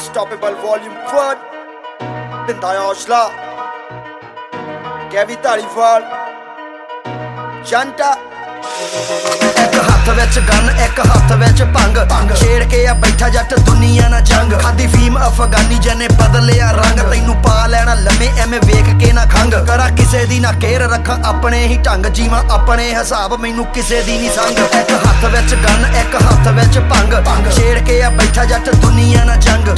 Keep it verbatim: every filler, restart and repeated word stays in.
Unstoppable Volume one Pinda Haussla Kevin Dhaliwal Janta एक हाथ विच gun एक हाथ विच भंग छेड़ के आ बैठा जट दुनिया ना जंग खादी फीम अफगानी जने बदलिया रंग तैनू पा लेना लमे एवें वेख के ना खंग करा किसे दी ना केयर रखा अपने ही ढंग जीवा अपने हिसाब मैनू किसे दी नहीं संग एक हाथ विच गन एक हाथ विच भंग छेड़ के आ बैठा जट दुनिया ना जंग